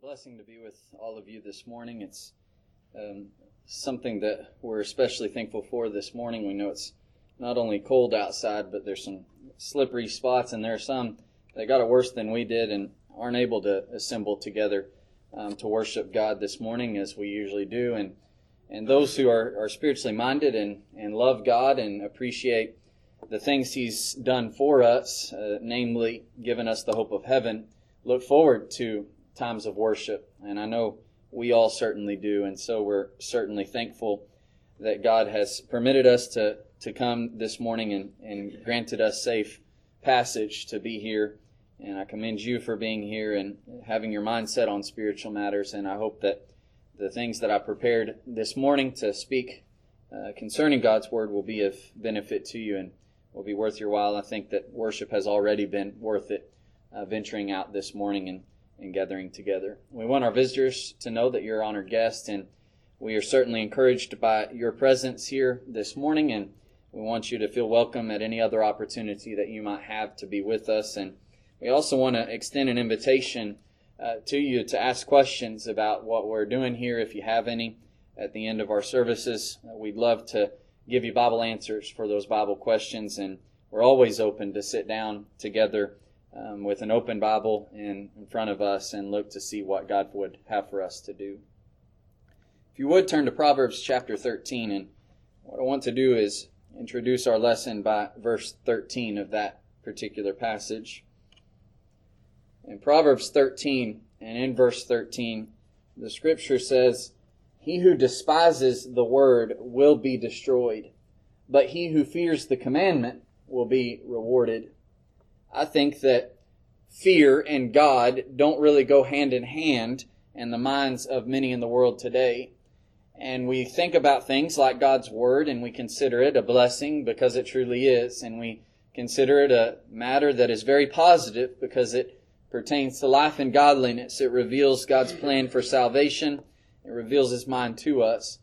blessing to be with all of you this morning. It's something that we're especially thankful for this morning. We know it's not only cold outside, but there's some slippery spots, and there are some that got it worse than we did and aren't able to assemble together to worship God this morning as we usually do. And those who are spiritually minded and love God and appreciate the things He's done for us, namely given us the hope of heaven, look forward to times of worship. And I know we all certainly do. And so we're certainly thankful that God has permitted us to come this morning and granted us safe passage to be here. And I commend you for being here and having your mind set on spiritual matters. And I hope that the things that I prepared this morning to speak concerning God's Word will be of benefit to you and will be worth your while. I think that worship has already been worth it, venturing out this morning and gathering together. We want our visitors to know that you're honored guests, and we are certainly encouraged by your presence here this morning, and we want you to feel welcome at any other opportunity that you might have to be with us. And we also want to extend an invitation to you to ask questions about what we're doing here, if you have any, at the end of our services. We'd love to give you Bible answers for those Bible questions, and we're always open to sit down together with an open Bible in front of us and look to see what God would have for us to do. If you would, turn to Proverbs chapter 13, and what I want to do is introduce our lesson by verse 13 of that particular passage. In Proverbs 13, and in verse 13, the Scripture says, "He who despises the word will be destroyed, but he who fears the commandment will be rewarded." I think that fear and God don't really go hand in hand in the minds of many in the world today. And we think about things like God's Word, and we consider it a blessing because it truly is. And we consider it a matter that is very positive because it pertains to life and godliness. It reveals God's plan for salvation. It reveals His mind to us.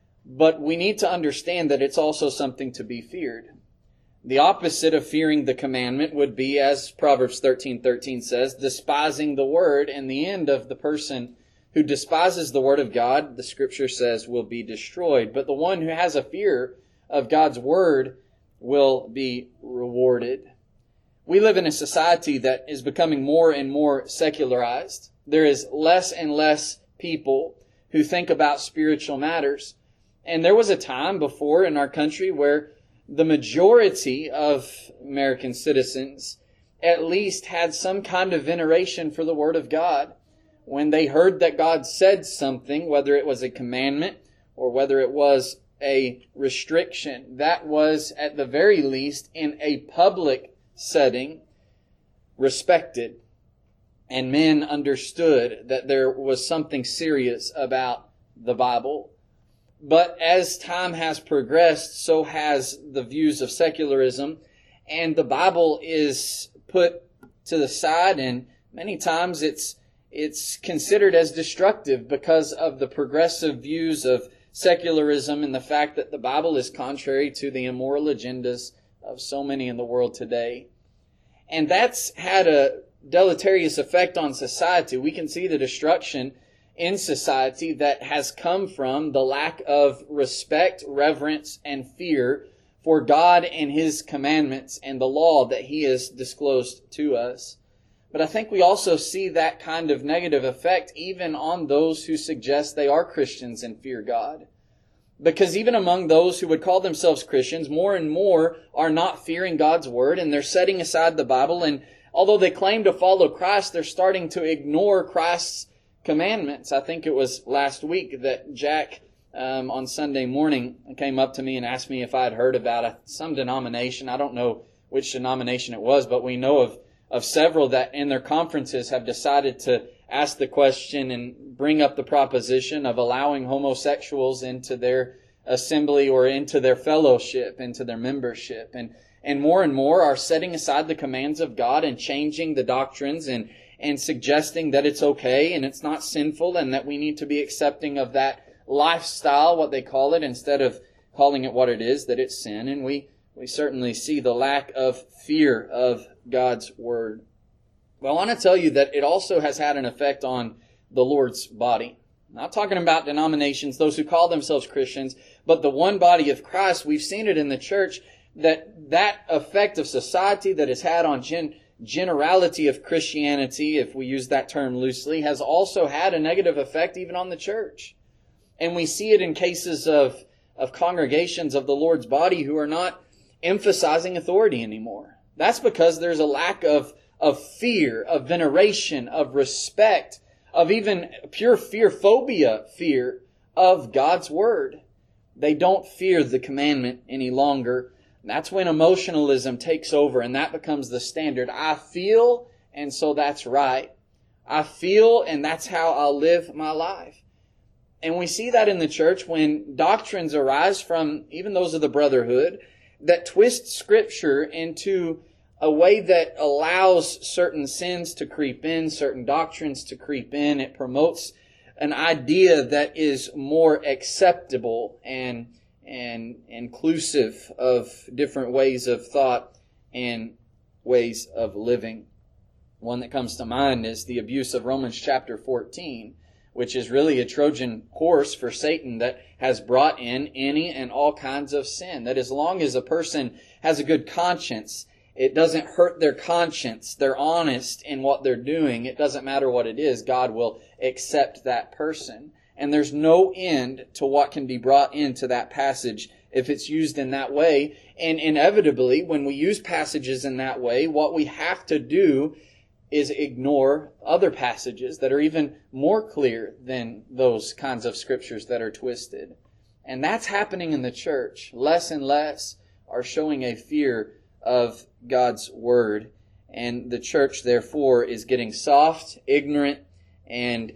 But we need to understand that it's also something to be feared. The opposite of fearing the commandment would be, as Proverbs 13:13 says, despising the word, and the end of the person who despises the word of God, the Scripture says, will be destroyed. But the one who has a fear of God's word will be rewarded. We live in a society that is becoming more and more secularized. There is less and less people who think about spiritual matters. And there was a time before in our country where the majority of American citizens at least had some kind of veneration for the Word of God. When they heard that God said something, whether it was a commandment or whether it was a restriction, that was at the very least in a public setting respected. And men understood that there was something serious about the Bible. But as time has progressed, so has the views of secularism, and the Bible is put to the side, and many times it's considered as destructive because of the progressive views of secularism and the fact that the Bible is contrary to the immoral agendas of so many in the world today. And that's had a deleterious effect on society. We can see the destruction in society that has come from the lack of respect, reverence, and fear for God and His commandments and the law that He has disclosed to us. But I think we also see that kind of negative effect even on those who suggest they are Christians and fear God. Because even among those who would call themselves Christians, more and more are not fearing God's Word, and they're setting aside the Bible. And although they claim to follow Christ, they're starting to ignore Christ's commandments. I think it was last week that Jack on Sunday morning came up to me and asked me if I had heard about some denomination. I don't know which denomination it was, but we know of several that in their conferences have decided to ask the question and bring up the proposition of allowing homosexuals into their assembly or into their fellowship, into their membership. And more are setting aside the commands of God and changing the doctrines and suggesting that it's okay and it's not sinful and that we need to be accepting of that lifestyle, what they call it, instead of calling it what it is, that it's sin. And we certainly see the lack of fear of God's Word. But I want to tell you that it also has had an effect on the Lord's body. Not talking about denominations, those who call themselves Christians, but the one body of Christ. We've seen it in the church that effect of society that has had on generality of Christianity, if we use that term loosely, has also had a negative effect even on the church. And we see it in cases of congregations of the Lord's body who are not emphasizing authority anymore. That's because there's a lack of fear, of veneration, of respect, of even pure fear of God's Word. They don't fear the commandment any longer. That's when emotionalism takes over, and that becomes the standard. I feel, and so that's right. I feel, and that's how I'll live my life. And we see that in the church when doctrines arise from even those of the brotherhood that twist Scripture into a way that allows certain sins to creep in, certain doctrines to creep in. It promotes an idea that is more acceptable and inclusive of different ways of thought and ways of living. One that comes to mind is the abuse of Romans chapter 14, which is really a Trojan horse for Satan that has brought in any and all kinds of sin. That as long as a person has a good conscience, it doesn't hurt their conscience, they're honest in what they're doing, it doesn't matter what it is, God will accept that person. And there's no end to what can be brought into that passage if it's used in that way. And inevitably, when we use passages in that way, what we have to do is ignore other passages that are even more clear than those kinds of scriptures that are twisted. And that's happening in the church. Less and less are showing a fear of God's Word. And the church, therefore, is getting soft, ignorant, and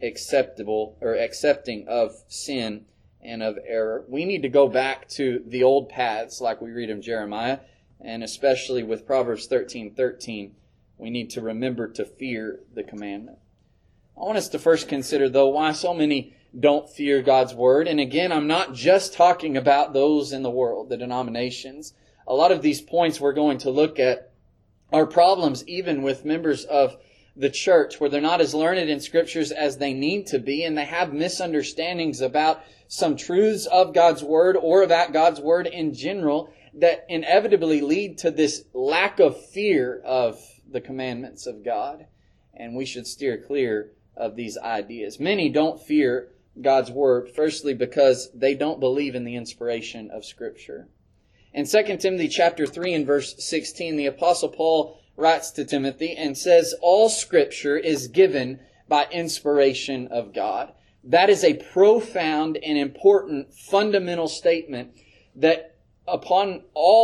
accepting of sin and of error. We need to go back to the old paths like we read in Jeremiah, and especially with Proverbs 13:13. We need to remember to fear the commandment. I want us to first consider, though, why so many don't fear God's Word. And again, I'm not just talking about those in the world, the denominations. A lot of these points we're going to look at are problems even with members of the church, where they're not as learned in Scriptures as they need to be, and they have misunderstandings about some truths of God's Word or about God's Word in general that inevitably lead to this lack of fear of the commandments of God. And we should steer clear of these ideas. Many don't fear God's Word, firstly because they don't believe in the inspiration of Scripture. In 2 Timothy chapter 3 and verse 16, the Apostle Paul writes to Timothy and says, all Scripture is given by inspiration of God. That is a profound and important fundamental statement that upon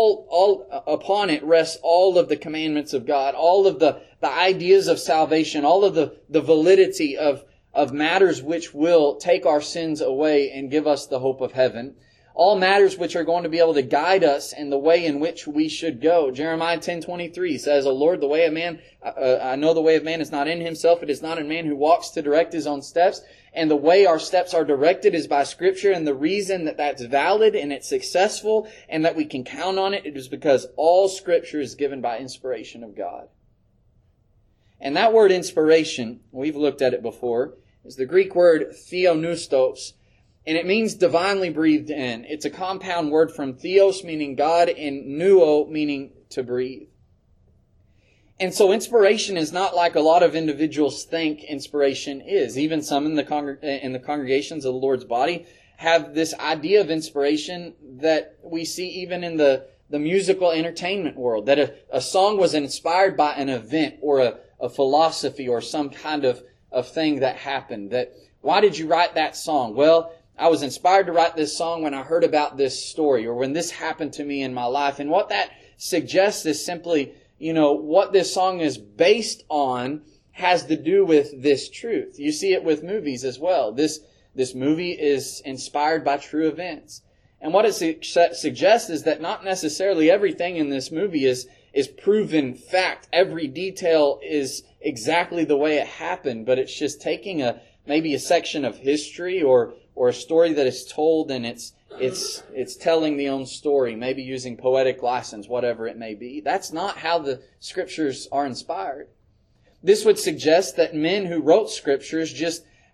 it rests all of the commandments of God, all of the ideas of salvation, all of the validity of matters which will take our sins away and give us the hope of heaven. All matters which are going to be able to guide us in the way in which we should go. Jeremiah 10:23 says, O Lord, the way of man, I know the way of man is not in himself. It is not in man who walks to direct his own steps. And the way our steps are directed is by Scripture. And the reason that that's valid and it's successful and that we can count on it, it is because all Scripture is given by inspiration of God. And that word inspiration, we've looked at it before, is the Greek word theopneustos. And it means divinely breathed in. It's a compound word from theos, meaning God, and pneuo, meaning to breathe. And so inspiration is not like a lot of individuals think inspiration is. Even some in the congregations of the Lord's body have this idea of inspiration that we see even in the musical entertainment world. That a song was inspired by an event or a philosophy or some kind of thing that happened. That, why did you write that song? Well, I was inspired to write this song when I heard about this story or when this happened to me in my life. And what that suggests is simply, what this song is based on has to do with this truth. You see it with movies as well. This movie is inspired by true events. And what it suggests is that not necessarily everything in this movie is proven fact. Every detail is exactly the way it happened, but it's just taking maybe a section of history or a story that is told, and it's telling the own story, maybe using poetic license, whatever it may be. That's not how the Scriptures are inspired. This would suggest that men who wrote Scriptures just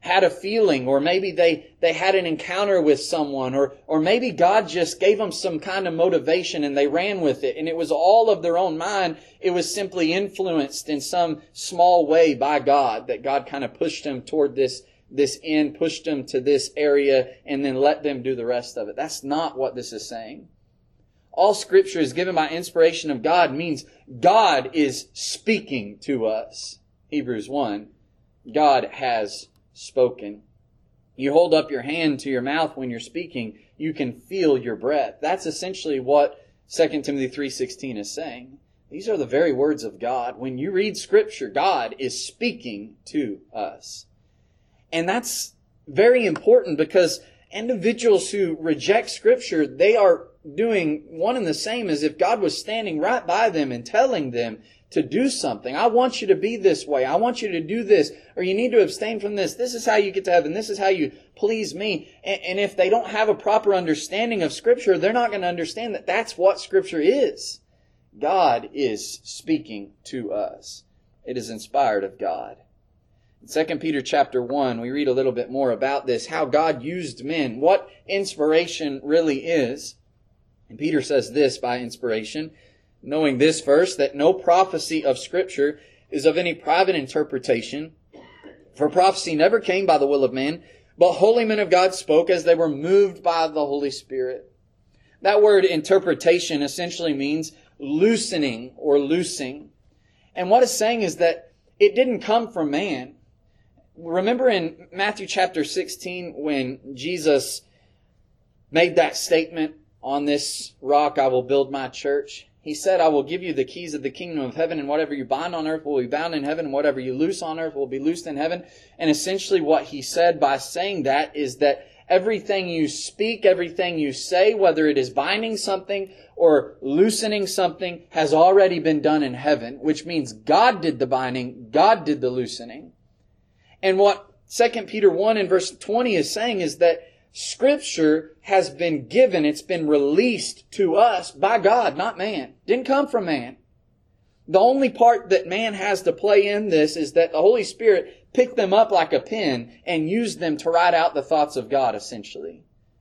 had a feeling, or maybe they had an encounter with someone, or maybe God just gave them some kind of motivation and they ran with it, and it was all of their own mind. It was simply influenced in some small way by God, that God kind of pushed them toward this end, pushed them to this area, and then let them do the rest of it. That's not what this is saying. All Scripture is given by inspiration of God means God is speaking to us. Hebrews 1, God has spoken. You hold up your hand to your mouth when you're speaking, you can feel your breath. That's essentially what 2 Timothy 3:16 is saying. These are the very words of God. When you read Scripture, God is speaking to us. And that's very important, because individuals who reject Scripture, they are doing one and the same as if God was standing right by them and telling them to do something. I want you to be this way. I want you to do this, or you need to abstain from this. This is how you get to heaven. This is how you please me. And if they don't have a proper understanding of Scripture, they're not going to understand that that's what Scripture is. God is speaking to us. It is inspired of God. In 2 Peter chapter 1, we read a little bit more about this, how God used men, what inspiration really is. And Peter says this by inspiration, knowing this first, that no prophecy of Scripture is of any private interpretation. For prophecy never came by the will of man, but holy men of God spoke as they were moved by the Holy Spirit. That word interpretation essentially means loosening or loosing. And what it's saying is that it didn't come from man. Remember in Matthew chapter 16 when Jesus made that statement, on this rock I will build my church. He said, I will give you the keys of the kingdom of heaven, and whatever you bind on earth will be bound in heaven, and whatever you loose on earth will be loosed in heaven. And essentially what he said by saying that is that everything you speak, everything you say, whether it is binding something or loosening something, has already been done in heaven, which means God did the binding, God did the loosening. And what 2 Peter 1 and verse 20 is saying is that Scripture has been given, it's been released to us by God, not man. Didn't come from man. The only part that man has to play in this is that the Holy Spirit picked them up like a pen and used them to write out the thoughts of God, essentially.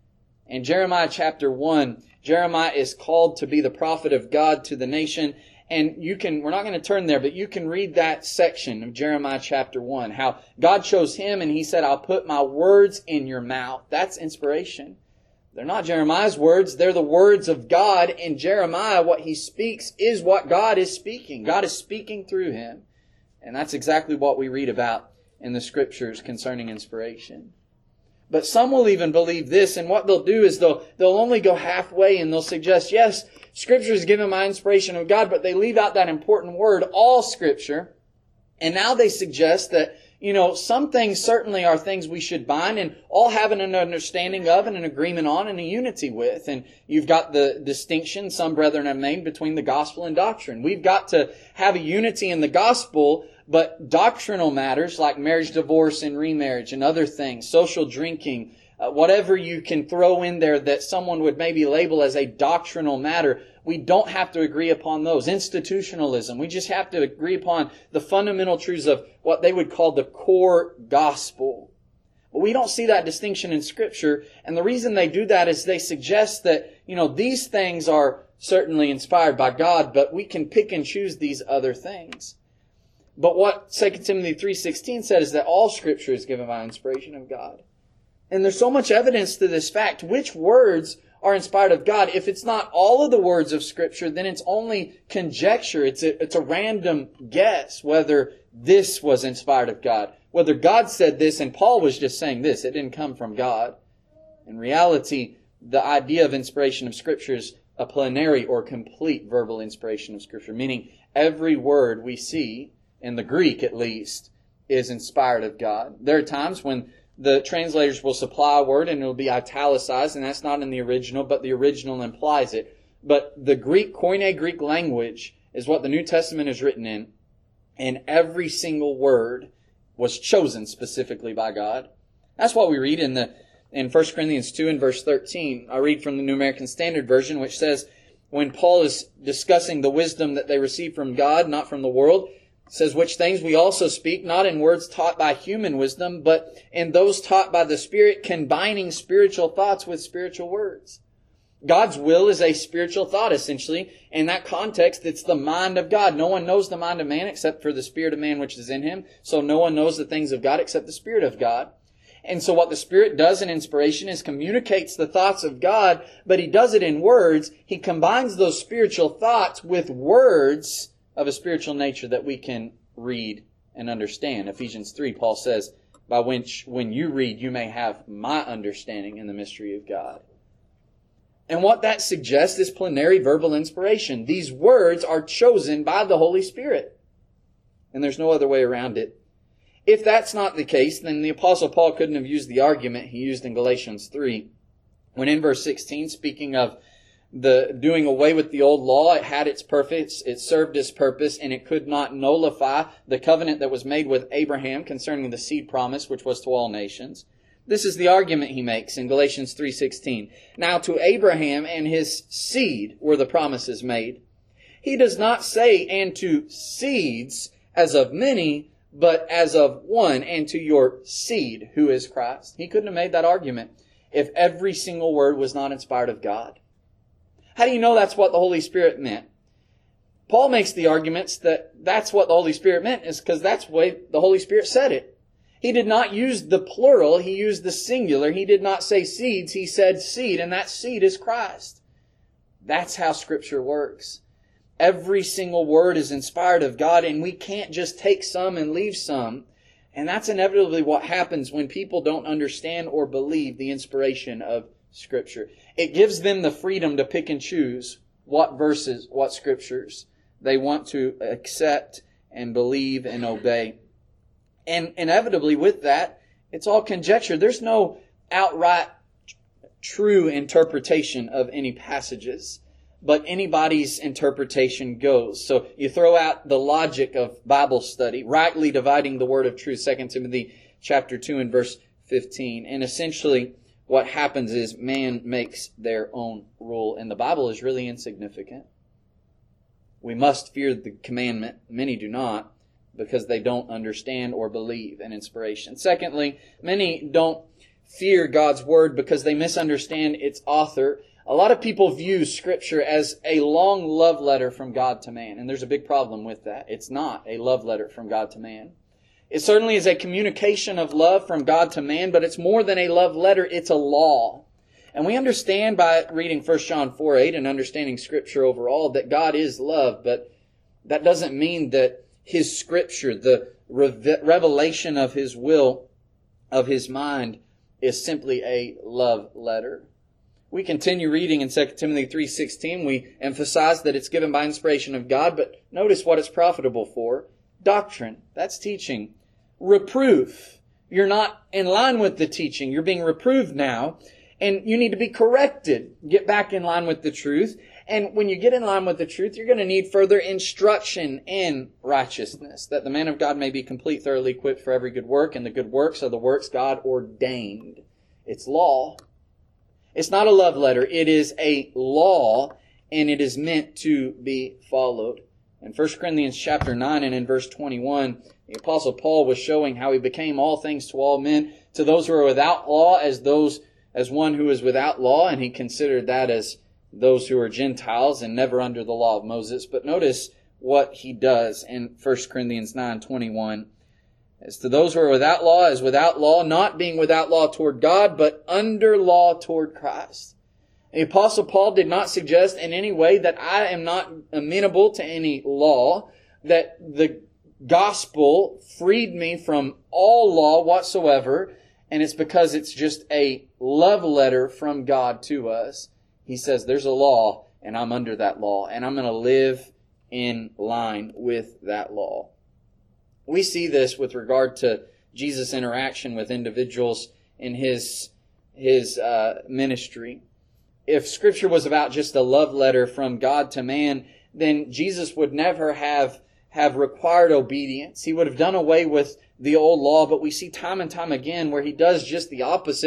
In Jeremiah chapter 1, Jeremiah is called to be the prophet of God to the nation. And we're not going to turn there, but you can read that section of Jeremiah chapter 1, how God chose him and he said, I'll put my words in your mouth. That's inspiration. They're not Jeremiah's words. They're the words of God. In Jeremiah, what he speaks is what God is speaking. God is speaking through him. And that's exactly what we read about in the Scriptures concerning inspiration. But some will even believe this, and what they'll do is they'll only go halfway and they'll suggest, yes, Scripture is given by inspiration of God, but they leave out that important word, all Scripture. And now they suggest that, some things certainly are things we should bind and all have an understanding of and an agreement on and a unity with. And you've got the distinction some brethren have made between the gospel and doctrine. We've got to have a unity in the gospel, but doctrinal matters like marriage, divorce, and remarriage and other things, social drinking, whatever you can throw in there that someone would maybe label as a doctrinal matter, we don't have to agree upon those. Institutionalism, we just have to agree upon the fundamental truths of what they would call the core gospel. But we don't see that distinction in Scripture, and the reason they do that is they suggest that, these things are certainly inspired by God, but we can pick and choose these other things. But what 2 Timothy 3:16 said is that all Scripture is given by inspiration of God. And there's so much evidence to this fact. Which words are inspired of God? If it's not all of the words of Scripture, then it's only conjecture. It's a random guess whether this was inspired of God. Whether God said this and Paul was just saying this. It didn't come from God. In reality, the idea of inspiration of Scripture is a plenary or complete verbal inspiration of Scripture. Meaning every word we see, in the Greek at least, is inspired of God. There are times when the translators will supply a word and it will be italicized, and that's not in the original, but the original implies it. But the Greek, Koine Greek language is what the New Testament is written in, and every single word was chosen specifically by God. That's what we read in 1 Corinthians 2 and verse 13. I read from the New American Standard Version, which says, when Paul is discussing the wisdom that they received from God, not from the world, It says, which things we also speak, not in words taught by human wisdom, but in those taught by the Spirit, combining spiritual thoughts with spiritual words. God's will is a spiritual thought, essentially. In that context, it's the mind of God. No one knows the mind of man except for the spirit of man which is in him. So no one knows the things of God except the Spirit of God. And so what the Spirit does in inspiration is communicates the thoughts of God, but He does it in words. He combines those spiritual thoughts with words of a spiritual nature that we can read and understand. Ephesians 3, Paul says, by which when you read, you may have my understanding in the mystery of God. And what that suggests is plenary verbal inspiration. These words are chosen by the Holy Spirit. And there's no other way around it. If that's not the case, then the Apostle Paul couldn't have used the argument he used in Galatians 3. When in verse 16, speaking of the doing away with the old law, it had its purpose, it served its purpose, and it could not nullify the covenant that was made with Abraham concerning the seed promise, which was to all nations. This is the argument he makes in Galatians 3:16. Now to Abraham and his seed were the promises made. He does not say, and to seeds as of many, but as of one, and to your seed, who is Christ. He couldn't have made that argument if every single word was not inspired of God. How do you know that's what the Holy Spirit meant? Paul makes the arguments that that's what the Holy Spirit meant is because that's the way the Holy Spirit said it. He did not use the plural, he used the singular. He did not say seeds, he said seed, and that seed is Christ. That's how Scripture works. Every single word is inspired of God, and we can't just take some and leave some. And that's inevitably what happens when people don't understand or believe the inspiration of Scripture. It gives them the freedom to pick and choose what verses, what Scriptures they want to accept and believe and obey. And inevitably with that, it's all conjecture. There's no outright true interpretation of any passages, but anybody's interpretation goes. So you throw out the logic of Bible study, rightly dividing the word of truth, 2 Timothy chapter 2 and verse 15. And essentially what happens is man makes their own rule, and the Bible is really insignificant. We must fear the commandment. Many do not, because they don't understand or believe in inspiration. Secondly, many don't fear God's Word because they misunderstand its author. A lot of people view Scripture as a long love letter from God to man, and there's a big problem with that. It's not a love letter from God to man. It certainly is a communication of love from God to man, but it's more than a love letter, it's a law. And we understand by reading 1 John 4:8 and understanding Scripture overall that God is love, but that doesn't mean that His Scripture, the revelation of His will, of His mind, is simply a love letter. We continue reading in 2 Timothy 3:16. We emphasize that it's given by inspiration of God, but notice what it's profitable for. Doctrine, that's teaching. Reproof, you're not in line with the teaching. You're being reproved now, and you need to be corrected. Get back in line with the truth. And when you get in line with the truth, you're going to need further instruction in righteousness, that the man of God may be complete, thoroughly equipped for every good work, and the good works are the works God ordained. It's law. It's not a love letter. It is a law, and it is meant to be followed. In 1 Corinthians chapter 9 and in verse 21, the Apostle Paul was showing how he became all things to all men, to those who are without law as one who is without law, and he considered that as those who are Gentiles and never under the law of Moses. But notice what he does in 1 Corinthians 9:21. As to those who are without law, as without law, not being without law toward God, but under law toward Christ. The Apostle Paul did not suggest in any way that I am not amenable to any law, that the gospel freed me from all law whatsoever, and it's because it's just a love letter from God to us. He says there's a law, and I'm under that law, and I'm going to live in line with that law. We see this with regard to Jesus' interaction with individuals in His ministry. If Scripture was about just a love letter from God to man, then Jesus would never have required obedience. He would have done away with the old law, but we see time and time again where He does just the opposite.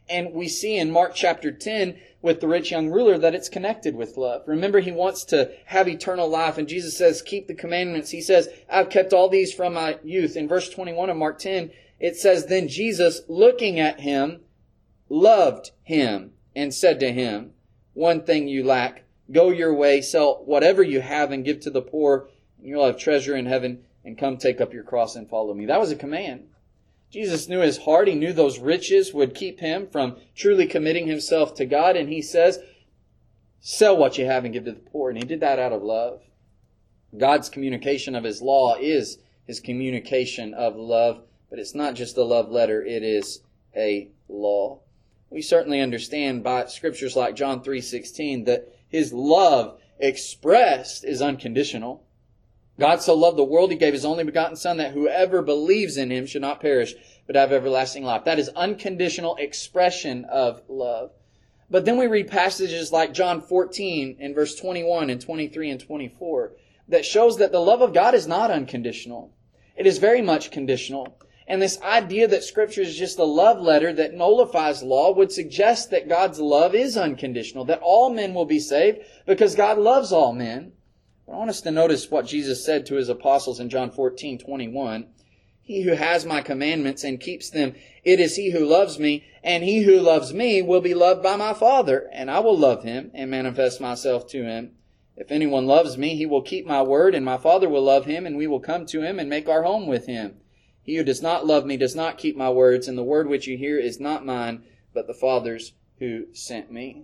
And we see in Mark chapter 10 with the rich young ruler that it's connected with love. Remember, he wants to have eternal life, and Jesus says, keep the commandments. He says, I've kept all these from my youth. In verse 21 of Mark 10, it says, then Jesus, looking at him, loved him and said to him, one thing you lack. Go your way, sell whatever you have and give to the poor, and you'll have treasure in heaven, and come take up your cross and follow me. That was a command. Jesus knew his heart. He knew those riches would keep him from truly committing himself to God. And he says, sell what you have and give to the poor. And he did that out of love. God's communication of his law is his communication of love. But it's not just a love letter. It is a law. We certainly understand by scriptures like John 3:16 that his love expressed is unconditional. God so loved the world, he gave his only begotten Son, that whoever believes in him should not perish, but have everlasting life. That is unconditional expression of love. But then we read passages like John 14 in verse 21 and 23 and 24 that shows that the love of God is not unconditional. It is very much conditional. And this idea that Scripture is just a love letter that nullifies law would suggest that God's love is unconditional, that all men will be saved because God loves all men. I want us to notice what Jesus said to his apostles in John 14:21. He who has my commandments and keeps them, it is he who loves me, and he who loves me will be loved by my Father, and I will love him and manifest myself to him. If anyone loves me, he will keep my word, and my Father will love him, and we will come to him and make our home with him. He who does not love me does not keep my words, and the word which you hear is not mine, but the Father's who sent me.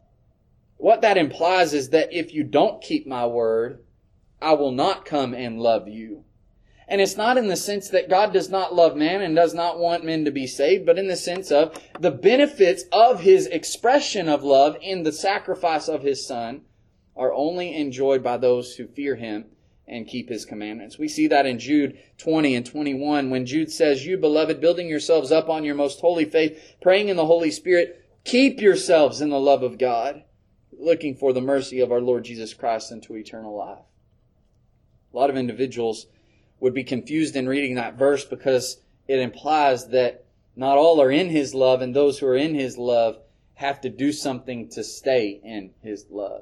What that implies is that if you don't keep my word, I will not come and love you. And it's not in the sense that God does not love man and does not want men to be saved, but in the sense of the benefits of his expression of love in the sacrifice of his Son are only enjoyed by those who fear him and keep his commandments. We see that in Jude 20 and 21 when Jude says, you beloved, building yourselves up on your most holy faith, praying in the Holy Spirit, keep yourselves in the love of God, looking for the mercy of our Lord Jesus Christ unto eternal life. A lot of individuals would be confused in reading that verse because it implies that not all are in his love, and those who are in his love have to do something to stay in his love.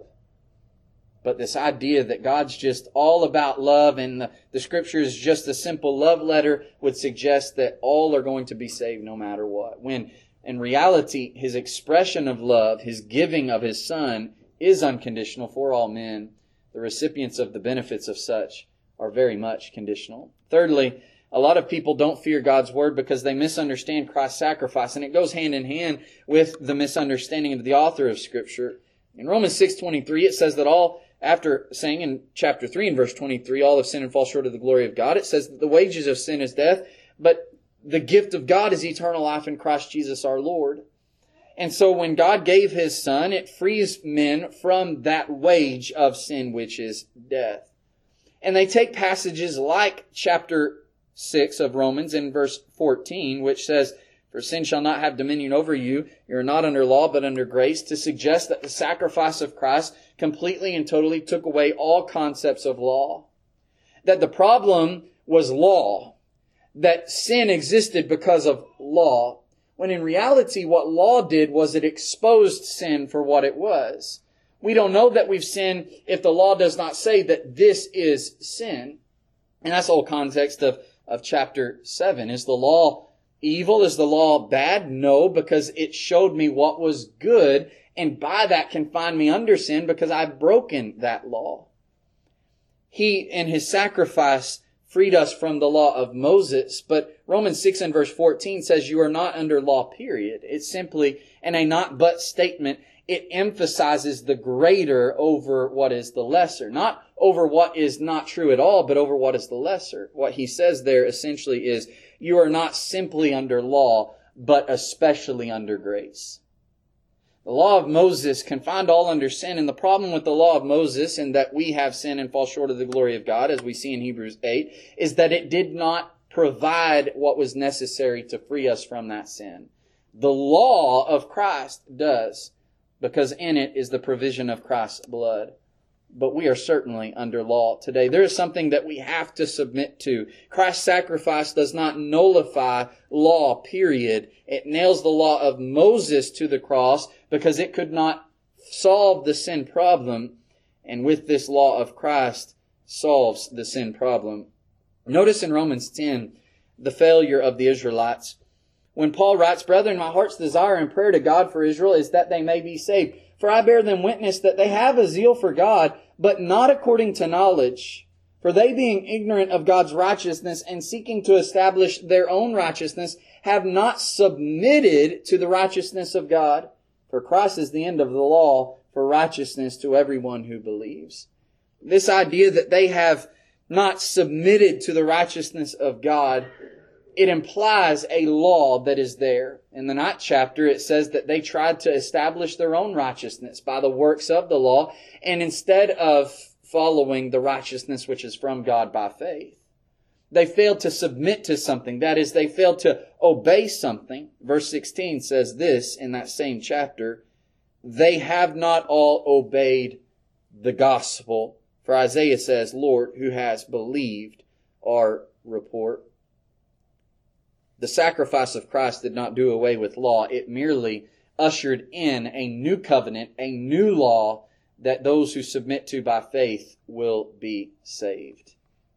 But this idea that God's just all about love and the Scripture is just a simple love letter would suggest that all are going to be saved no matter what. When in reality, his expression of love, his giving of his Son, is unconditional for all men. The recipients of the benefits of such are very much conditional. Thirdly, a lot of people don't fear God's Word because they misunderstand Christ's sacrifice, and it goes hand in hand with the misunderstanding of the author of Scripture. In Romans 6:23, it says that all, after saying in chapter 3 and verse 23, all have sinned and fall short of the glory of God, it says that the wages of sin is death, but the gift of God is eternal life in Christ Jesus our Lord. And so when God gave his Son, it frees men from that wage of sin, which is death. And they take passages like chapter 6 of Romans in verse 14, which says, for sin shall not have dominion over you. You are not under law, but under grace, to suggest that the sacrifice of Christ completely and totally took away all concepts of law. That the problem was law. That sin existed because of law. When in reality, what law did was it exposed sin for what it was. We don't know that we've sinned if the law does not say that this is sin. And that's the whole context of chapter 7. Is the law evil? Is the law bad? No, because it showed me what was good, and by that confined me under sin because I've broken that law. He, in his sacrifice, freed us from the law of Moses, but Romans 6 and verse 14 says you are not under law, period. It's simply an a not but statement. It emphasizes the greater over what is the lesser. Not over what is not true at all, but over what is the lesser. What he says there essentially is, you are not simply under law, but especially under grace. The law of Moses confined all under sin, and the problem with the law of Moses, in that we have sinned and fall short of the glory of God, as we see in Hebrews 8, is that it did not provide what was necessary to free us from that sin. The law of Christ does, because in it is the provision of Christ's blood. but we are certainly under law today. There is something that we have to submit to. Christ's sacrifice does not nullify law, period. It nails the law of Moses to the cross because it could not solve the sin problem. And with this law of Christ solves the sin problem. Notice in Romans 10 the failure of the Israelites. When Paul writes, "Brethren, my heart's desire and prayer to God for Israel is that they may be saved. For I bear them witness that they have a zeal for God, but not according to knowledge. For they, being ignorant of God's righteousness and seeking to establish their own righteousness, have not submitted to the righteousness of God. For Christ is the end of the law for righteousness to everyone who believes." This idea that they have not submitted to the righteousness of God, it implies a law that is there. In the 9th chapter, it says that they tried to establish their own righteousness by the works of the law, and instead of following the righteousness which is from God by faith, they failed to submit to something. That is, they failed to obey something. Verse 16 says this in that same chapter, "They have not all obeyed the gospel." For Isaiah says, "Lord, who has believed our report?" The sacrifice of Christ did not do away with law. It merely ushered in a new covenant, a new law that those who submit to by faith will be saved.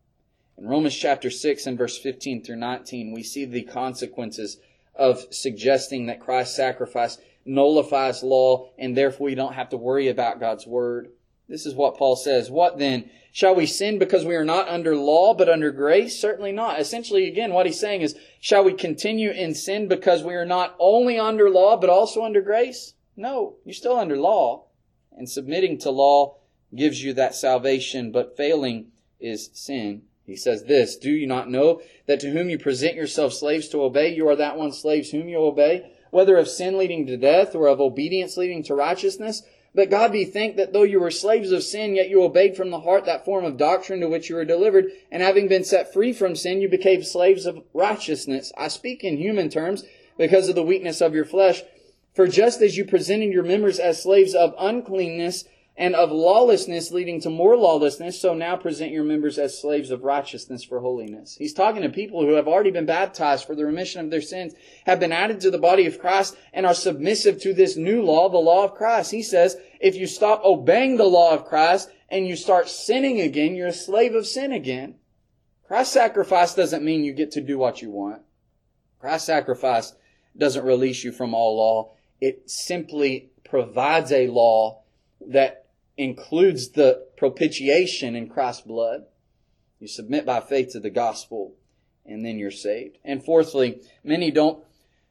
In Romans chapter 6 and verse 15 through 19, we see the consequences of suggesting that Christ's sacrifice nullifies law and therefore we don't have to worry about God's word. This is what Paul says. "What then? Shall we sin because we are not under law but under grace? Certainly not." Essentially, again, what he's saying is, shall we continue in sin because we are not only under law but also under grace? No, you're still under law. And submitting to law gives you that salvation, but failing is sin. He says this, "Do you not know that to whom you present yourselves slaves to obey, you are that one slaves whom you obey, whether of sin leading to death or of obedience leading to righteousness? But God be thanked that though you were slaves of sin, yet you obeyed from the heart that form of doctrine to which you were delivered, and having been set free from sin, you became slaves of righteousness. I speak in human terms because of the weakness of your flesh. For just as you presented your members as slaves of uncleanness and of lawlessness leading to more lawlessness, so now present your members as slaves of righteousness for holiness." He's talking to people who have already been baptized for the remission of their sins, have been added to the body of Christ, and are submissive to this new law, the law of Christ. He says, if you stop obeying the law of Christ and you start sinning again, you're a slave of sin again. Christ's sacrifice doesn't mean you get to do what you want. Christ's sacrifice doesn't release you from all law. It simply provides a law that includes the propitiation in Christ's blood. You submit by faith to the gospel, and then you're saved. And fourthly, many don't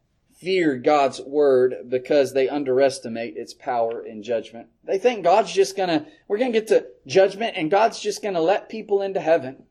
fear God's word because they underestimate its power in judgment. They think God's just we're going to get to judgment and God's just going to let people into heaven.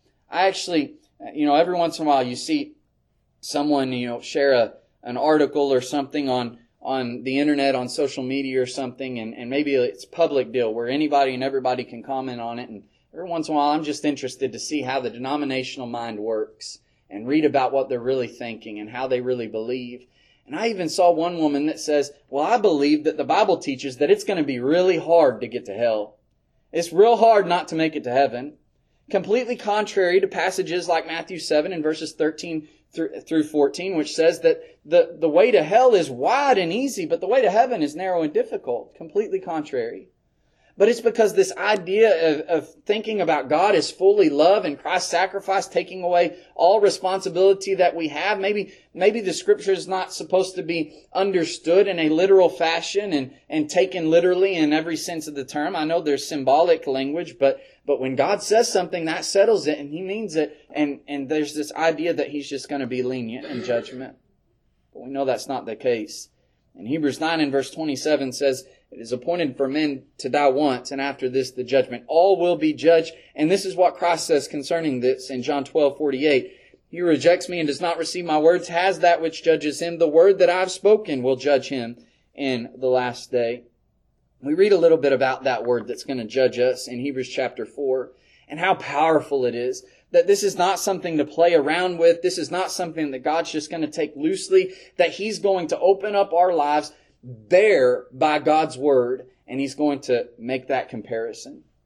I actually, every once in a while you see someone, share an article or something on the internet, on social media or something, and maybe it's a public deal where anybody and everybody can comment on it. And every once in a while I'm just interested to see how the denominational mind works and read about what they're really thinking and how they really believe. And I even saw one woman that says, "Well, I believe that the Bible teaches that it's going to be really hard to get to hell. It's real hard not to make it to heaven." Completely contrary to passages like Matthew 7 and verses 13 through 14, which says that the way to hell is wide and easy, but the way to heaven is narrow and difficult. Completely contrary. But it's because this idea of thinking about God as fully love and Christ's sacrifice taking away all responsibility that we have. Maybe the Scripture is not supposed to be understood in a literal fashion and taken literally in every sense of the term. I know there's symbolic language, but when God says something, that settles it and He means it. And there's this idea that He's just going to be lenient in judgment. But we know that's not the case. In Hebrews 9 and verse 27 says, "It is appointed for men to die once, and after this the judgment. All will be judged." And this is what Christ says concerning this in John 12:48. "He who rejects me and does not receive my words has that which judges him. The word that I have spoken will judge him in the last day." We read a little bit about that word that's going to judge us in Hebrews chapter 4, and how powerful it is. That this is not something to play around with. This is not something that God's just going to take loosely. That He's going to open up our lives there by God's word, and He's going to make that comparison.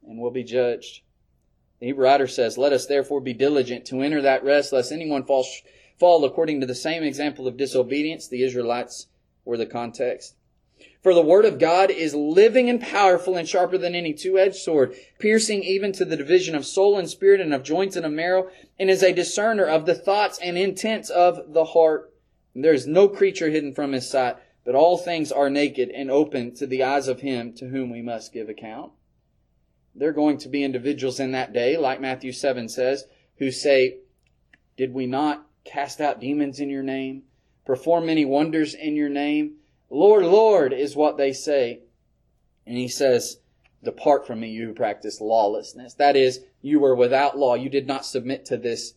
and will be judged. The Hebrew writer says, "Let us therefore be diligent to enter that rest, lest anyone fall according to the same example of disobedience." The Israelites were the context. "For the word of God is living and powerful and sharper than any two-edged sword, piercing even to the division of soul and spirit and of joints and of marrow, and is a discerner of the thoughts and intents of the heart. And there is no creature hidden from His sight, but all things are naked and open to the eyes of Him to whom we must give account." There are going to be individuals in that day, like Matthew 7 says, who say, "Did we not cast out demons in your name? Perform many wonders in your name? Lord, Lord," is what they say. And He says, "Depart from me, you who practice lawlessness." That is, you were without law. You did not submit to this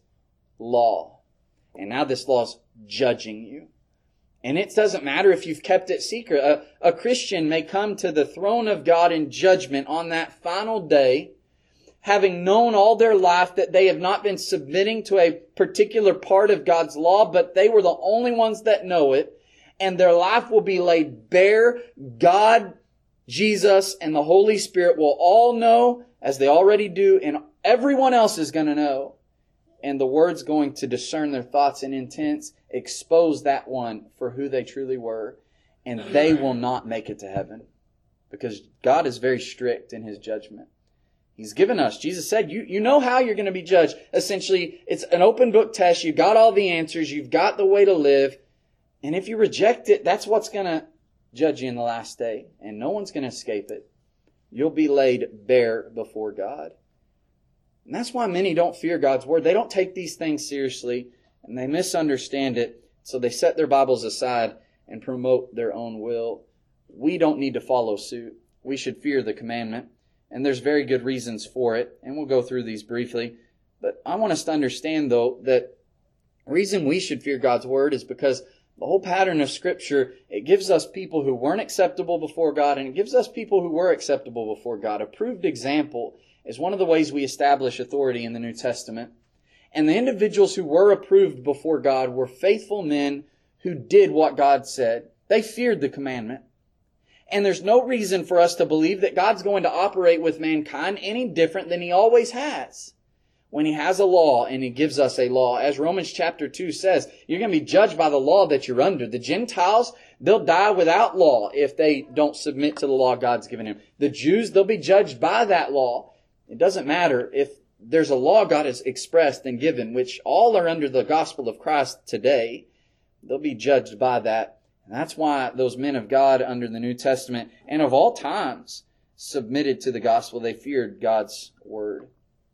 law. And now this law is judging you. And it doesn't matter if you've kept it secret. A Christian may come to the throne of God in judgment on that final day, having known all their life that they have not been submitting to a particular part of God's law, but they were the only ones that know it. And their life will be laid bare. God, Jesus, and the Holy Spirit will all know, as they already do, and everyone else is going to know. And the Word's going to discern their thoughts and intents, expose that one for who they truly were, and they will not make it to heaven. Because God is very strict in His judgment. He's given us, Jesus said, you know how you're going to be judged. Essentially, it's an open book test. You've got all the answers. You've got the way to live. And if you reject it, that's what's going to judge you in the last day. And no one's going to escape it. You'll be laid bare before God. And that's why many don't fear God's Word. They don't take these things seriously, and they misunderstand it. So they set their Bibles aside and promote their own will. We don't need to follow suit. We should fear the commandment. And there's very good reasons for it. And we'll go through these briefly. But I want us to understand, though, that the reason we should fear God's Word is because the whole pattern of Scripture, it gives us people who weren't acceptable before God, and it gives us people who were acceptable before God. A proved example is one of the ways we establish authority in the New Testament. And the individuals who were approved before God were faithful men who did what God said. They feared the commandment. And there's no reason for us to believe that God's going to operate with mankind any different than He always has. When He has a law and He gives us a law, as Romans chapter 2 says, you're going to be judged by the law that you're under. The Gentiles, they'll die without law if they don't submit to the law God's given them. The Jews, they'll be judged by that law. It doesn't matter if there's a law God has expressed and given, which all are under the gospel of Christ today. They'll be judged by that. And that's why those men of God under the New Testament and of all times submitted to the gospel. They feared God's Word.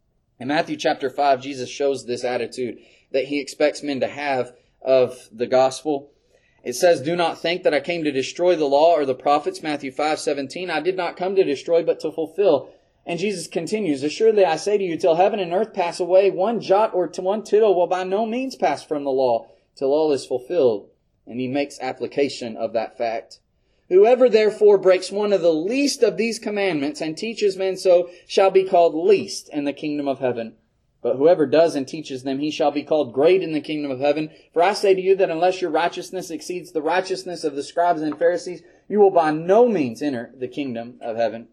In Matthew chapter 5, Jesus shows this attitude that He expects men to have of the gospel. It says, "Do not think that I came to destroy the law or the prophets." Matthew 5:17. "I did not come to destroy, but to fulfill." And Jesus continues, "Assuredly I say to you, till heaven and earth pass away, one jot or one tittle will by no means pass from the law, till all is fulfilled." And He makes application of that fact. "Whoever therefore breaks one of the least of these commandments and teaches men so shall be called least in the kingdom of heaven. But whoever does and teaches them, he shall be called great in the kingdom of heaven. For I say to you that unless your righteousness exceeds the righteousness of the scribes and Pharisees, you will by no means enter the kingdom of heaven."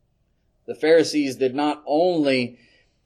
The Pharisees did not only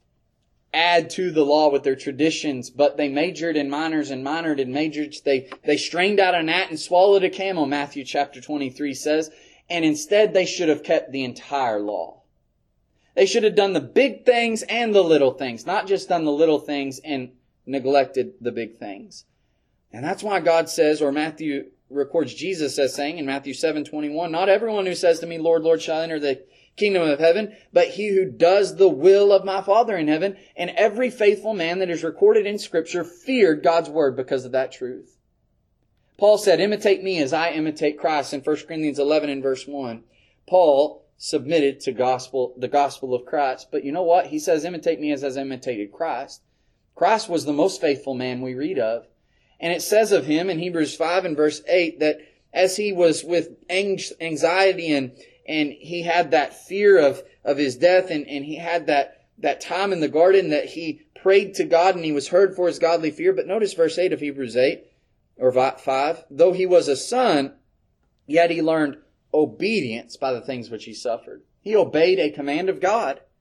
add to the law with their traditions, but they majored in minors and minored in majors. They strained out a gnat and swallowed a camel, Matthew chapter 23 says, and instead they should have kept the entire law. They should have done the big things and the little things, not just done the little things and neglected the big things. And that's why God says, or Matthew records Jesus as saying in Matthew 7:21, "Not everyone who says to me, Lord, Lord, shall enter the kingdom of heaven, but he who does the will of my Father in heaven." And every faithful man that is recorded in Scripture feared God's Word because of that truth. Paul said, "Imitate me as I imitate Christ," in 1 Corinthians 11 and verse 1. Paul submitted to the gospel of Christ. But you know what? He says, "Imitate me as I imitated Christ." Christ was the most faithful man we read of. And it says of Him in Hebrews 5 and verse 8 that as He was with anxiety and He had that fear of His death, and He had that time in the garden that He prayed to God and He was heard for His godly fear. But notice verse 8 of Hebrews 8 or 5. "Though He was a son, yet He learned obedience by the things which He suffered." He obeyed a command of God.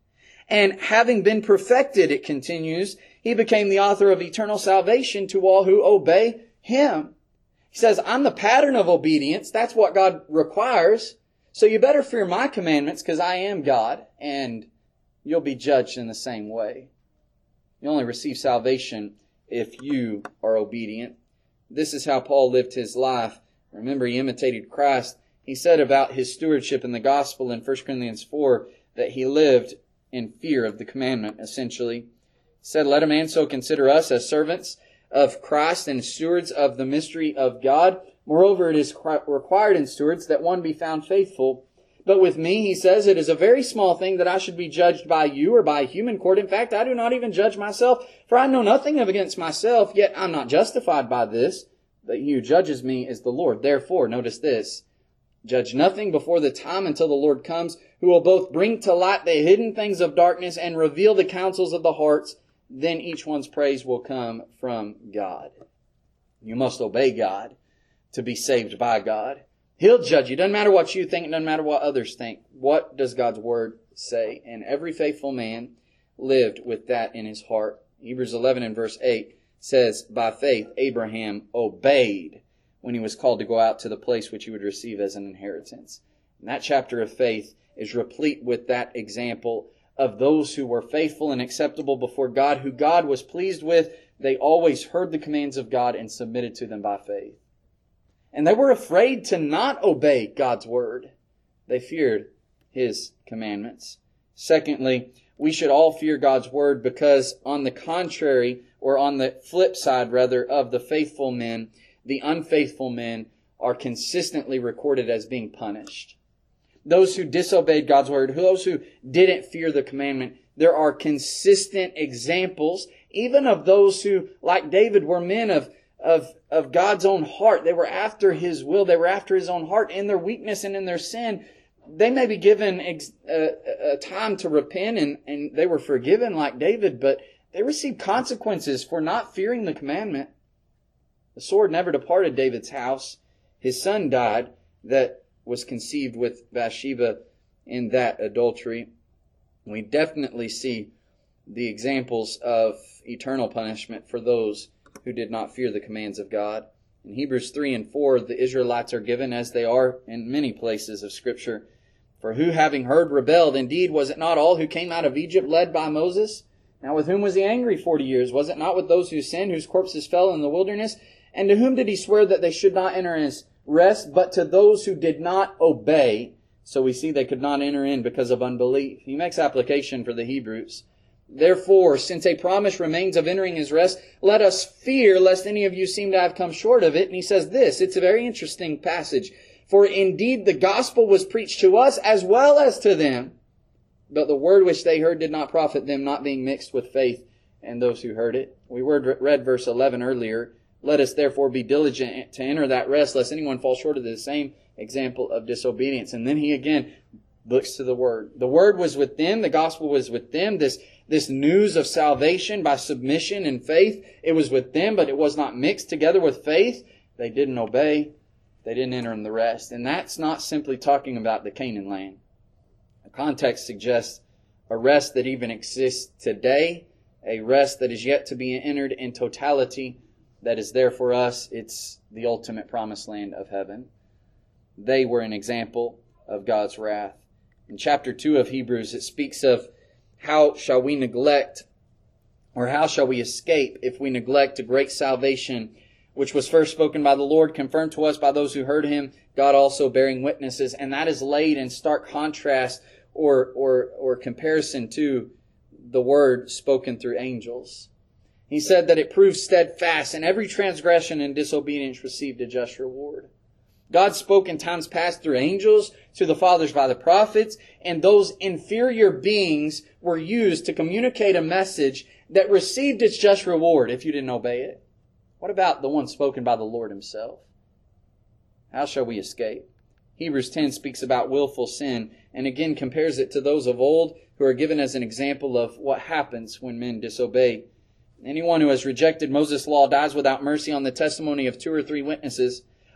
And having been perfected, it continues, he became the author of eternal salvation to all who obey him. He says, I'm the pattern of obedience. That's what God requires. So you better fear my commandments because I am God, and you'll be judged in the same way. You only receive salvation if you are obedient. This is how Paul lived his life. Remember, he imitated Christ. He said about his stewardship in the gospel in 1 Corinthians 4 that he lived in fear of the commandment, essentially. He said, let a man so consider us as servants of Christ and stewards of the mystery of God. Moreover, it is required in stewards that one be found faithful. But with me, he says, it is a very small thing that I should be judged by you or by a human court. In fact, I do not even judge myself, for I know nothing of against myself, yet I'm not justified by this. But he who judges me is the Lord. Therefore, notice this, judge nothing before the time until the Lord comes, who will both bring to light the hidden things of darkness and reveal the counsels of the hearts. Then each one's praise will come from God. You must obey God to be saved by God. He'll judge you. Doesn't matter what you think. It doesn't matter what others think. What does God's Word say? And every faithful man lived with that in his heart. Hebrews 11 and verse 8 says, by faith Abraham obeyed when he was called to go out to the place which he would receive as an inheritance. And that chapter of faith is replete with that example of those who were faithful and acceptable before God, who God was pleased with. They always heard the commands of God and submitted to them by faith. And they were afraid to not obey God's word. They feared His commandments. Secondly, we should all fear God's word because on the contrary, or on the flip side rather, of the faithful men, the unfaithful men are consistently recorded as being punished. Those who disobeyed God's word, those who didn't fear the commandment, there are consistent examples, even of those who, like David, were men of God's own heart. They were after His will. They were after His own heart. In their weakness and in their sin, they may be given a time to repent and they were forgiven like David, but they received consequences for not fearing the commandment. The sword never departed David's house. His son died that was conceived with Bathsheba in that adultery. We definitely see the examples of eternal punishment for those who did not fear the commands of God. In Hebrews 3 and 4, the Israelites are given, as they are in many places of Scripture, for who having heard rebelled, indeed was it not all who came out of Egypt led by Moses? Now with whom was He angry 40 years? Was it not with those who sinned, whose corpses fell in the wilderness? And to whom did He swear that they should not enter His rest, but to those who did not obey? So we see they could not enter in because of unbelief. He makes application for the Hebrews. Therefore, since a promise remains of entering His rest, let us fear lest any of you seem to have come short of it. And he says this, it's a very interesting passage. For indeed the gospel was preached to us as well as to them. But the word which they heard did not profit them, not being mixed with faith in those who heard it. We read verse 11 earlier. Let us therefore be diligent to enter that rest, lest anyone fall short of the same example of disobedience. And then he again looks to the Word. The Word was with them. The gospel was with them. This news of salvation by submission and faith, it was with them, but it was not mixed together with faith. They didn't obey. They didn't enter in the rest. And that's not simply talking about the Canaan land. The context suggests a rest that even exists today, a rest that is yet to be entered in totality, that is there for us. It's the ultimate promised land of heaven. They were an example of God's wrath. In chapter 2 of Hebrews, it speaks of how shall we neglect, or how shall we escape if we neglect a great salvation, which was first spoken by the Lord, confirmed to us by those who heard Him, God also bearing witnesses. And that is laid in stark contrast or comparison to the word spoken through angels. He said that it proved steadfast, and every transgression and disobedience received a just reward. God spoke in times past through angels, to the fathers by the prophets, and those inferior beings were used to communicate a message that received its just reward if you didn't obey it. What about the one spoken by the Lord Himself? How shall we escape? Hebrews 10 speaks about willful sin, and again compares it to those of old who are given as an example of what happens when men disobey. Anyone who has rejected Moses' law dies without mercy on the testimony of 2 or 3 witnesses.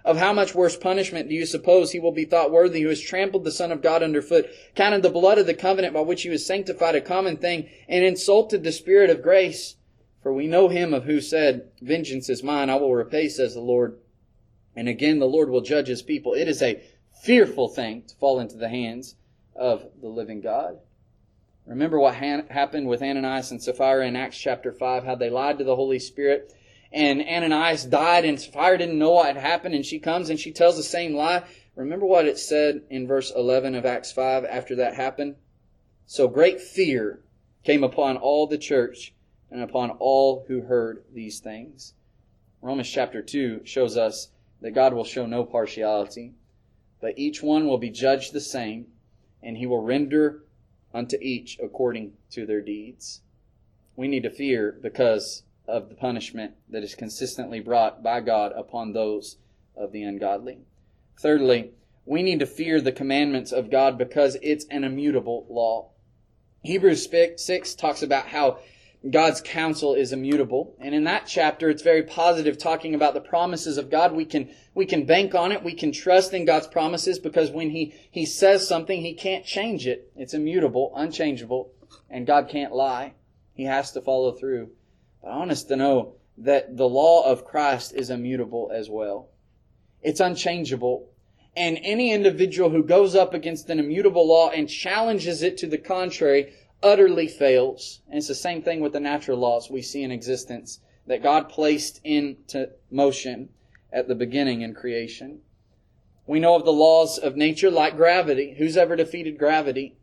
Of how much worse punishment do you suppose he will be thought worthy who has trampled the Son of God underfoot, counted the blood of the covenant by which he was sanctified a common thing, and insulted the Spirit of grace? For we know him of who said, Vengeance is mine, I will repay, says the Lord. And again the Lord will judge his people. It is a fearful thing to fall into the hands of the living God. Remember what happened with Ananias and Sapphira in Acts chapter 5, how they lied to the Holy Spirit. And Ananias died, and Sapphira didn't know what had happened, and she comes and she tells the same lie. Remember what it said in verse 11 of Acts 5 after that happened? So great fear came upon all the church and upon all who heard these things. Romans chapter 2 shows us that God will show no partiality, but each one will be judged the same, and he will render unto each according to their deeds. We need to fear because of the punishment that is consistently brought by God upon those of the ungodly. Thirdly, we need to fear the commandments of God because it's an immutable law. Hebrews 6 talks about how God's counsel is immutable. And in that chapter, it's very positive, talking about the promises of God. We can bank on it. We can trust in God's promises because when He says something, He can't change it. It's immutable, unchangeable, and God can't lie. He has to follow through. But I want us to know that the law of Christ is immutable as well. It's unchangeable. And any individual who goes up against an immutable law and challenges it to the contrary utterly fails. And it's the same thing with the natural laws we see in existence that God placed into motion at the beginning in creation. We know of the laws of nature like gravity. Who's ever defeated gravity?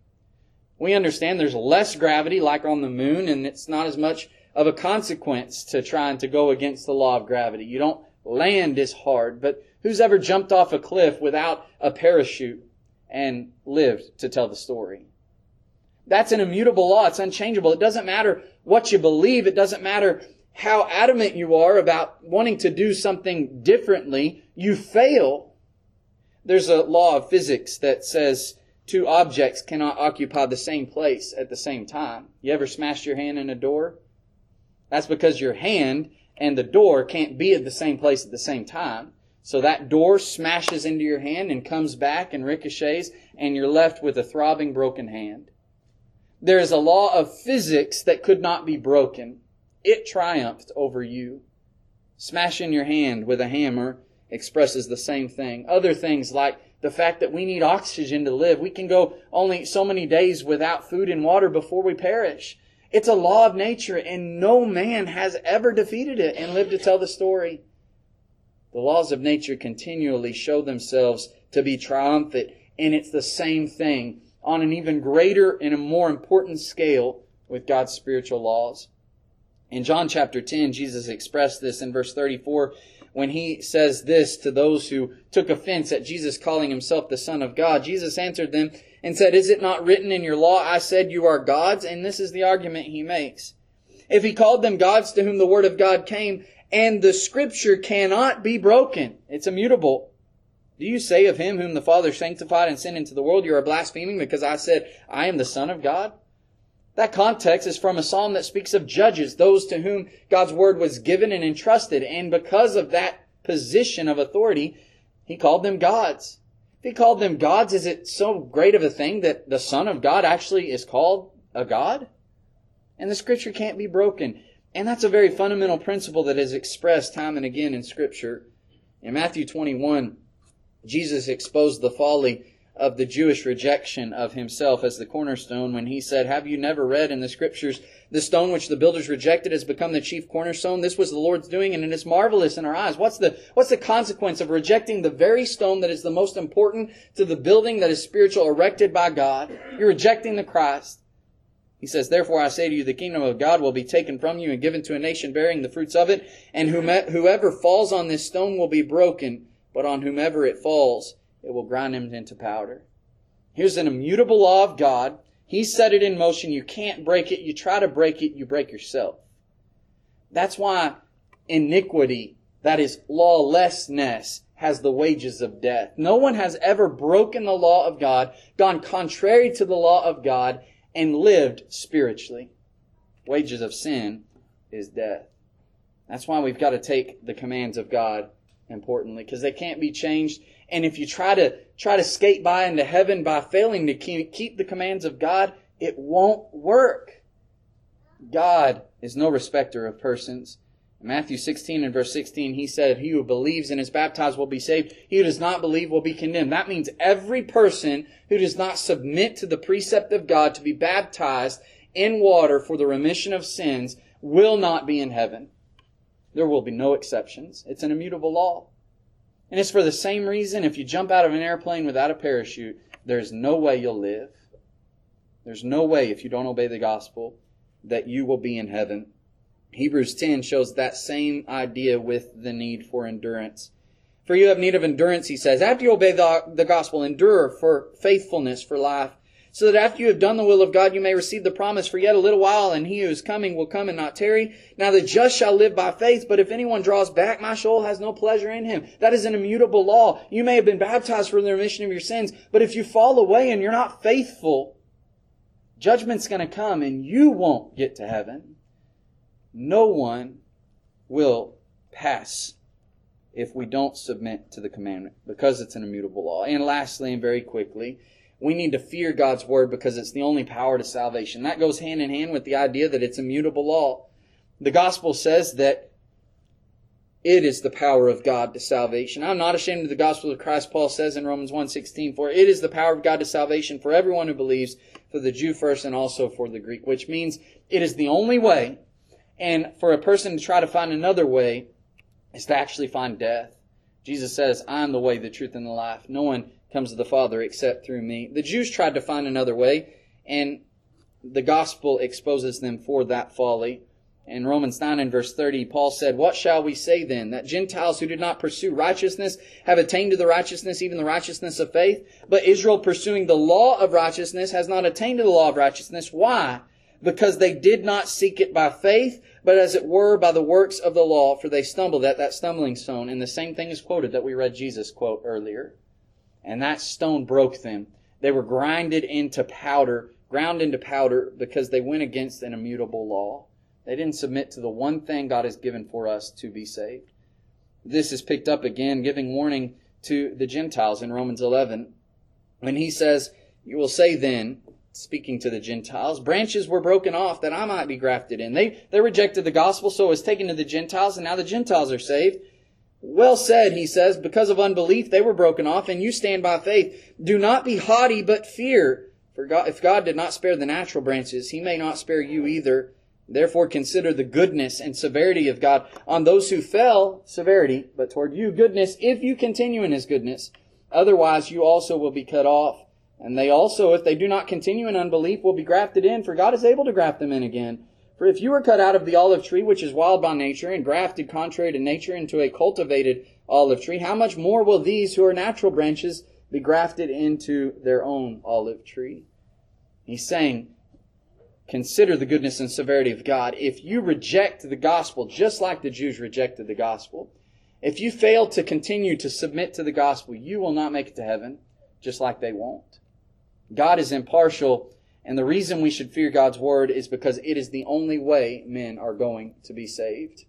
We understand there's less gravity like on the moon, and it's not as much of a consequence to trying to go against the law of gravity. You don't land as hard, but who's ever jumped off a cliff without a parachute and lived to tell the story? That's an immutable law. It's unchangeable. It doesn't matter what you believe. It doesn't matter how adamant you are about wanting to do something differently. You fail. There's a law of physics that says two objects cannot occupy the same place at the same time. You ever smashed your hand in a door? That's because your hand and the door can't be at the same place at the same time. So that door smashes into your hand and comes back and ricochets, and you're left with a throbbing broken hand. There is a law of physics that could not be broken. It triumphed over you. Smashing your hand with a hammer expresses the same thing. Other things like the fact that we need oxygen to live. We can go only so many days without food and water before we perish. It's a law of nature, and no man has ever defeated it and lived to tell the story. The laws of nature continually show themselves to be triumphant, and it's the same thing on an even greater and a more important scale with God's spiritual laws. In John chapter 10, Jesus expressed this in verse 34 when He says this to those who took offense at Jesus calling Himself the Son of God. Jesus answered them and said, "Is it not written in your law, I said you are gods?" And this is the argument He makes. If He called them gods to whom the Word of God came, and the Scripture cannot be broken, it's immutable. Do you say of Him whom the Father sanctified and sent into the world, you are blaspheming because I said, I am the Son of God? That context is from a psalm that speaks of judges, those to whom God's Word was given and entrusted. And because of that position of authority, He called them gods. If He called them gods, is it so great of a thing that the Son of God actually is called a God? And the Scripture can't be broken. And that's a very fundamental principle that is expressed time and again in Scripture. In Matthew 21, Jesus exposed the folly of the Jewish rejection of Himself as the cornerstone when He said, "Have you never read in the Scriptures, the stone which the builders rejected has become the chief cornerstone? This was the Lord's doing, and it is marvelous in our eyes." What's the consequence of rejecting the very stone that is the most important to the building that is spiritual erected by God? You're rejecting the Christ. He says, "Therefore I say to you, the kingdom of God will be taken from you and given to a nation bearing the fruits of it. And whoever falls on this stone will be broken, but on whomever it falls, it will grind him into powder." Here's an immutable law of God. He set it in motion. You can't break it. You try to break it, you break yourself. That's why iniquity, that is lawlessness, has the wages of death. No one has ever broken the law of God, gone contrary to the law of God, and lived spiritually. Wages of sin is death. That's why we've got to take the commands of God importantly, because they can't be changed. And if you try to skate by into heaven by failing to keep the commands of God, it won't work. God is no respecter of persons. In Matthew 16 and verse 16, He said, "He who believes and is baptized will be saved. He who does not believe will be condemned." That means every person who does not submit to the precept of God to be baptized in water for the remission of sins will not be in heaven. There will be no exceptions. It's an immutable law. And it's for the same reason, if you jump out of an airplane without a parachute, there's no way you'll live. There's no way, if you don't obey the gospel, that you will be in heaven. Hebrews 10 shows that same idea with the need for endurance. "For you have need of endurance," he says, "after you obey the gospel, endure for faithfulness for life, so that after you have done the will of God, you may receive the promise. For yet a little while, and He who is coming will come and not tarry. Now the just shall live by faith, but if anyone draws back, my soul has no pleasure in him." That is an immutable law. You may have been baptized for the remission of your sins, but if you fall away and you're not faithful, judgment's going to come and you won't get to heaven. No one will pass if we don't submit to the commandment, because it's an immutable law. And lastly, and very quickly, we need to fear God's Word because it's the only power to salvation. That goes hand in hand with the idea that it's a mutable law. The gospel says that it is the power of God to salvation. "I'm not ashamed of the gospel of Christ," Paul says in Romans 1:16, "for it is the power of God to salvation for everyone who believes, for the Jew first and also for the Greek," which means it is the only way. And for a person to try to find another way is to actually find death. Jesus says, "I am the way, the truth, and the life. No one comes to the Father except through me." The Jews tried to find another way, and the gospel exposes them for that folly. In Romans 9 and verse 30, Paul said, "What shall we say then? That Gentiles who did not pursue righteousness have attained to the righteousness, even the righteousness of faith? But Israel, pursuing the law of righteousness, has not attained to the law of righteousness." Why? "Because they did not seek it by faith, but as it were by the works of the law, for they stumbled at that stumbling stone." And the same thing is quoted that we read Jesus quote earlier. And that stone broke them. They were ground into powder because they went against an immutable law. They didn't submit to the one thing God has given for us to be saved. This is picked up again, giving warning to the Gentiles in Romans 11. When he says, "You will say then," speaking to the Gentiles, "branches were broken off that I might be grafted in." They rejected the gospel, so it was taken to the Gentiles, and now the Gentiles are saved. "Well said," he says, "because of unbelief they were broken off, and you stand by faith. Do not be haughty, but fear. For God, if God did not spare the natural branches, He may not spare you either. Therefore consider the goodness and severity of God on those who fell," severity, "but toward you goodness, if you continue in His goodness. Otherwise you also will be cut off. And they also, if they do not continue in unbelief, will be grafted in, for God is able to graft them in again. For if you were cut out of the olive tree, which is wild by nature, and grafted contrary to nature into a cultivated olive tree, how much more will these who are natural branches be grafted into their own olive tree?" He's saying, consider the goodness and severity of God. If you reject the gospel, just like the Jews rejected the gospel, if you fail to continue to submit to the gospel, you will not make it to heaven, just like they won't. God is impartial, and the reason we should fear God's Word is because it is the only way men are going to be saved.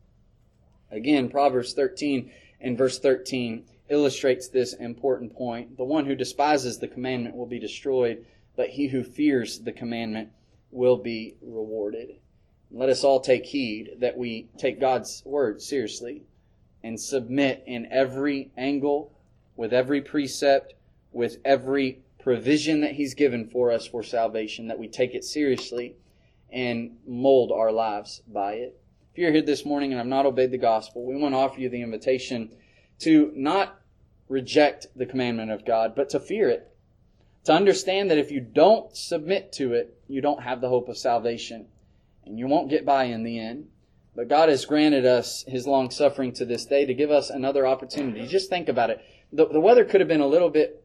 Again, Proverbs 13 and verse 13 illustrates this important point. "The one who despises the commandment will be destroyed, but he who fears the commandment will be rewarded." Let us all take heed that we take God's Word seriously and submit in every angle, with every precept, with every provision that He's given for us for salvation, that we take it seriously and mold our lives by it. If you're here this morning and have not obeyed the gospel, we want to offer you the invitation to not reject the commandment of God, but to fear it. To understand that if you don't submit to it, you don't have the hope of salvation, and you won't get by in the end. But God has granted us His long suffering to this day to give us another opportunity. Just think about it. The weather could have been a little bit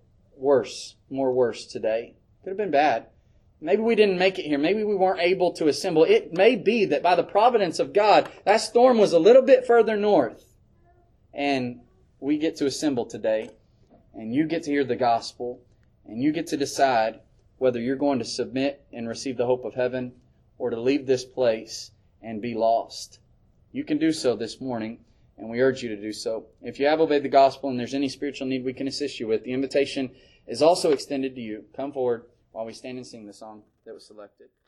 more worse today. Could have been bad. Maybe we didn't make it here. Maybe we weren't able to assemble. It may be that by the providence of God, that storm was a little bit further north. And we get to assemble today. And you get to hear the gospel. And you get to decide whether you're going to submit and receive the hope of heaven or to leave this place and be lost. You can do so this morning. and we urge you to do so. If you have obeyed the gospel and there's any spiritual need we can assist you with, the invitation is also extended to you. Come forward while we stand and sing the song that was selected.